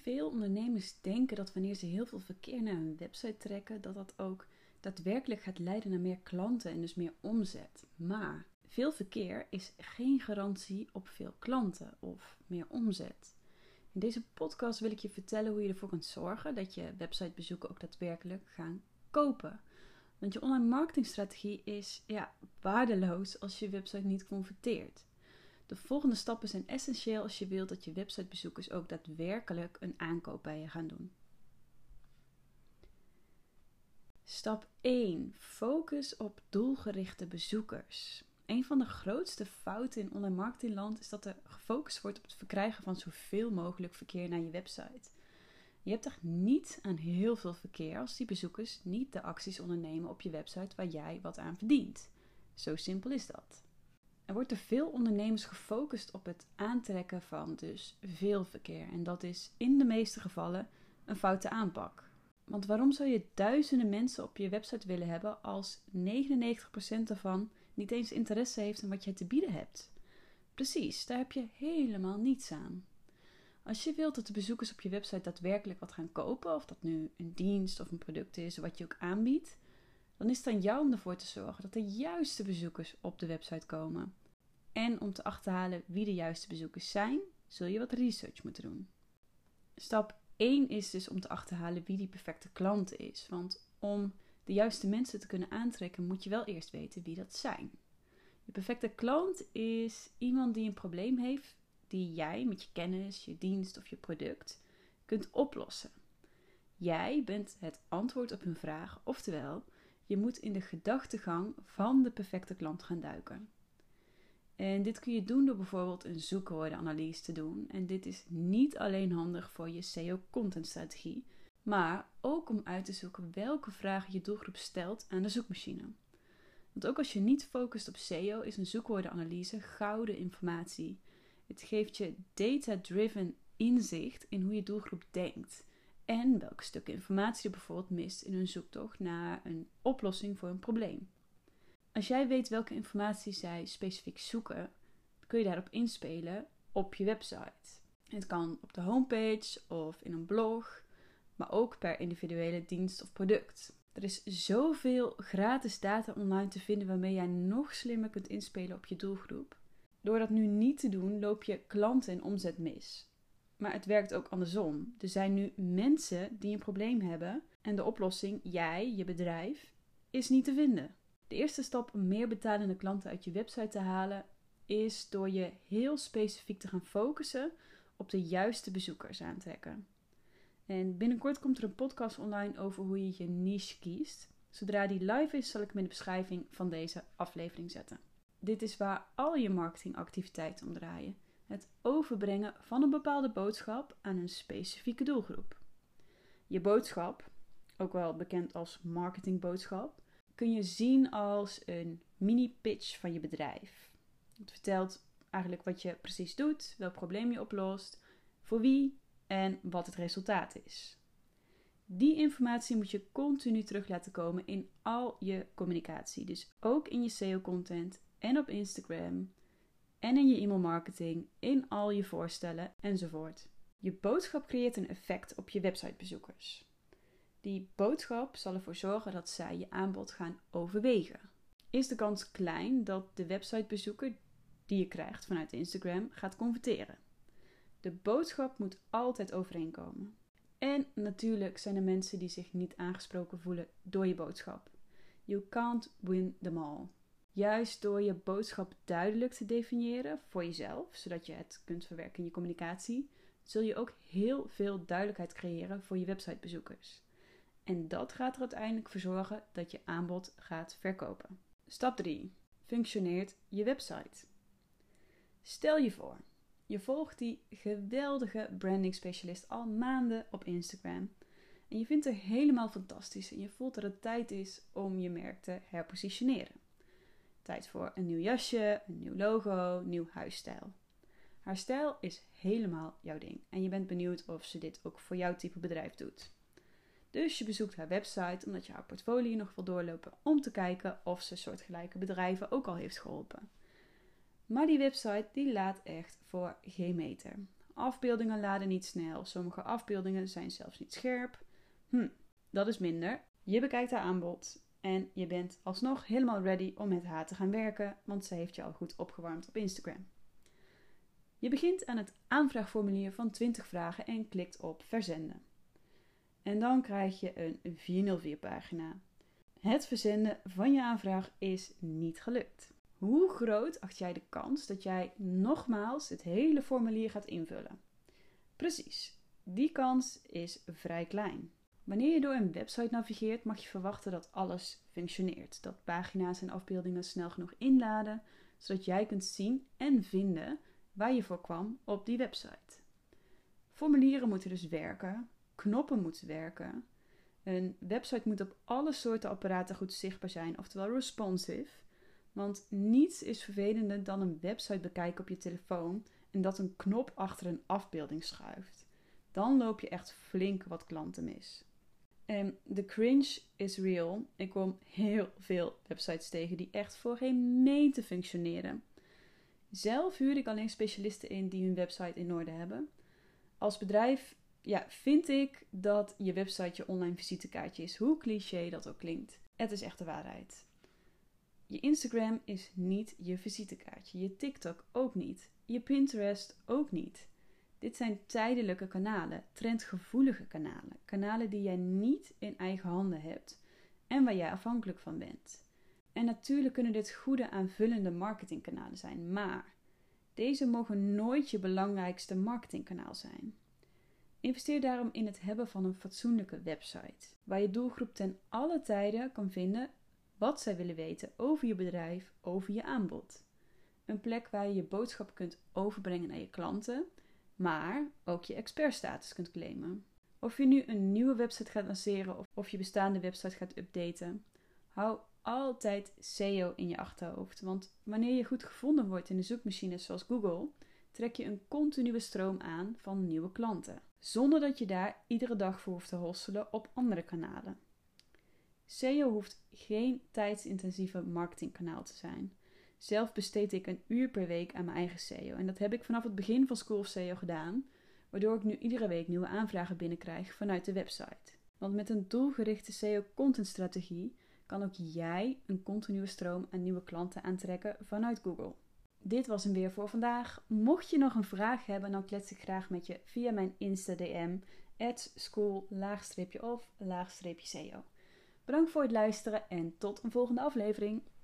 Veel ondernemers denken dat wanneer ze heel veel verkeer naar hun website trekken, dat ook daadwerkelijk gaat leiden naar meer klanten en dus meer omzet. Maar veel verkeer is geen garantie op veel klanten of meer omzet. In deze podcast wil ik je vertellen hoe je ervoor kunt zorgen dat je websitebezoeken ook daadwerkelijk gaan kopen. Want je online marketingstrategie is waardeloos als je website niet converteert. De volgende stappen zijn essentieel als je wilt dat je websitebezoekers ook daadwerkelijk een aankoop bij je gaan doen. Stap 1. Focus op doelgerichte bezoekers. Een van de grootste fouten in online marketingland is dat er gefocust wordt op het verkrijgen van zoveel mogelijk verkeer naar je website. Je hebt echt niet aan heel veel verkeer als die bezoekers niet de acties ondernemen op je website waar jij wat aan verdient. Zo simpel is dat. Er wordt door veel ondernemers gefocust op het aantrekken van dus veel verkeer. En dat is in de meeste gevallen een foute aanpak. Want waarom zou je duizenden mensen op je website willen hebben als 99% daarvan niet eens interesse heeft in wat jij te bieden hebt? Precies, daar heb je helemaal niets aan. Als je wilt dat de bezoekers op je website daadwerkelijk wat gaan kopen, of dat nu een dienst of een product is, wat je ook aanbiedt, dan is het aan jou om ervoor te zorgen dat de juiste bezoekers op de website komen. En om te achterhalen wie de juiste bezoekers zijn, zul je wat research moeten doen. Stap 1 is dus om te achterhalen wie die perfecte klant is. Want om de juiste mensen te kunnen aantrekken, moet je wel eerst weten wie dat zijn. Je perfecte klant is iemand die een probleem heeft die jij met je kennis, je dienst of je product kunt oplossen. Jij bent het antwoord op hun vraag, oftewel, je moet in de gedachtegang van de perfecte klant gaan duiken. En dit kun je doen door bijvoorbeeld een zoekwoordenanalyse te doen. En dit is niet alleen handig voor je SEO-contentstrategie, maar ook om uit te zoeken welke vragen je doelgroep stelt aan de zoekmachine. Want ook als je niet focust op SEO, is een zoekwoordenanalyse gouden informatie. Het geeft je data-driven inzicht in hoe je doelgroep denkt en welke stukken informatie er bijvoorbeeld mist in hun zoektocht naar een oplossing voor een probleem. Als jij weet welke informatie zij specifiek zoeken, kun je daarop inspelen op je website. Het kan op de homepage of in een blog, maar ook per individuele dienst of product. Er is zoveel gratis data online te vinden waarmee jij nog slimmer kunt inspelen op je doelgroep. Door dat nu niet te doen, loop je klanten en omzet mis. Maar het werkt ook andersom. Er zijn nu mensen die een probleem hebben en de oplossing, jij, je bedrijf, is niet te vinden. De eerste stap om meer betalende klanten uit je website te halen is door je heel specifiek te gaan focussen op de juiste bezoekers aantrekken. En binnenkort komt er een podcast online over hoe je je niche kiest. Zodra die live is, zal ik hem in de beschrijving van deze aflevering zetten. Dit is waar al je marketingactiviteiten om draaien. Het overbrengen van een bepaalde boodschap aan een specifieke doelgroep. Je boodschap, ook wel bekend als marketingboodschap, kun je zien als een mini-pitch van je bedrijf. Het vertelt eigenlijk wat je precies doet, welk probleem je oplost, voor wie en wat het resultaat is. Die informatie moet je continu terug laten komen in al je communicatie. Dus ook in je SEO-content en op Instagram en in je e-mailmarketing, in al je voorstellen enzovoort. Je boodschap creëert een effect op je websitebezoekers. Die boodschap zal ervoor zorgen dat zij je aanbod gaan overwegen. Is de kans klein dat de websitebezoeker die je krijgt vanuit Instagram gaat converteren. De boodschap moet altijd overeenkomen. En natuurlijk zijn er mensen die zich niet aangesproken voelen door je boodschap. You can't win them all. Juist door je boodschap duidelijk te definiëren voor jezelf, zodat je het kunt verwerken in je communicatie, zul je ook heel veel duidelijkheid creëren voor je websitebezoekers. En dat gaat er uiteindelijk voor zorgen dat je aanbod gaat verkopen. Stap 3. Functioneert je website. Stel je voor, je volgt die geweldige branding specialist al maanden op Instagram. En je vindt haar helemaal fantastisch en je voelt dat het tijd is om je merk te herpositioneren. Tijd voor een nieuw jasje, een nieuw logo, nieuw huisstijl. Haar stijl is helemaal jouw ding en je bent benieuwd of ze dit ook voor jouw type bedrijf doet. Dus je bezoekt haar website omdat je haar portfolio nog wil doorlopen om te kijken of ze soortgelijke bedrijven ook al heeft geholpen. Maar die website die laat echt voor geen meter. afbeeldingen laden niet snel. Sommige afbeeldingen zijn zelfs niet scherp. Dat is minder. Je bekijkt haar aanbod en je bent alsnog helemaal ready om met haar te gaan werken, want ze heeft je al goed opgewarmd op Instagram. Je begint aan het aanvraagformulier van 20 vragen en klikt op verzenden. En dan krijg je een 404 pagina. Het verzenden van je aanvraag is niet gelukt. Hoe groot acht jij de kans dat jij nogmaals het hele formulier gaat invullen? Precies, die kans is vrij klein. Wanneer je door een website navigeert, mag je verwachten dat alles functioneert. Dat pagina's en afbeeldingen snel genoeg inladen, zodat jij kunt zien en vinden waar je voor kwam op die website. Formulieren moeten dus werken, knoppen moeten werken. Een website moet op alle soorten apparaten goed zichtbaar zijn, oftewel responsive. Want niets is vervelender dan een website bekijken op je telefoon en dat een knop achter een afbeelding schuift. Dan loop je echt flink wat klanten mis. En de cringe is real. Ik kom heel veel websites tegen die echt voor geen meter functioneren. Zelf huur ik alleen specialisten in die hun website in orde hebben. Als bedrijf vind ik dat je website je online visitekaartje is, hoe cliché dat ook klinkt. Het is echt de waarheid. Je Instagram is niet je visitekaartje, je TikTok ook niet, je Pinterest ook niet. Dit zijn tijdelijke kanalen, trendgevoelige kanalen. Kanalen die jij niet in eigen handen hebt en waar jij afhankelijk van bent. En natuurlijk kunnen dit goede aanvullende marketingkanalen zijn, maar deze mogen nooit je belangrijkste marketingkanaal zijn. Investeer daarom in het hebben van een fatsoenlijke website, waar je doelgroep ten alle tijden kan vinden wat zij willen weten over je bedrijf, over je aanbod. Een plek waar je je boodschap kunt overbrengen naar je klanten, maar ook je expertstatus kunt claimen. Of je nu een nieuwe website gaat lanceren of je bestaande website gaat updaten, hou altijd SEO in je achterhoofd. Want wanneer je goed gevonden wordt in de zoekmachines zoals Google, trek je een continue stroom aan van nieuwe klanten. Zonder dat je daar iedere dag voor hoeft te hosselen op andere kanalen. SEO hoeft geen tijdsintensieve marketingkanaal te zijn. Zelf besteed ik 1 uur per week aan mijn eigen SEO. En dat heb ik vanaf het begin van School of SEO gedaan, waardoor ik nu iedere week nieuwe aanvragen binnenkrijg vanuit de website. Want met een doelgerichte SEO-contentstrategie kan ook jij een continue stroom aan nieuwe klanten aantrekken vanuit Google. Dit was hem weer voor vandaag. Mocht je nog een vraag hebben, dan klets ik graag met je via mijn Insta-DM @school_of_SEO. Bedankt voor het luisteren en tot een volgende aflevering.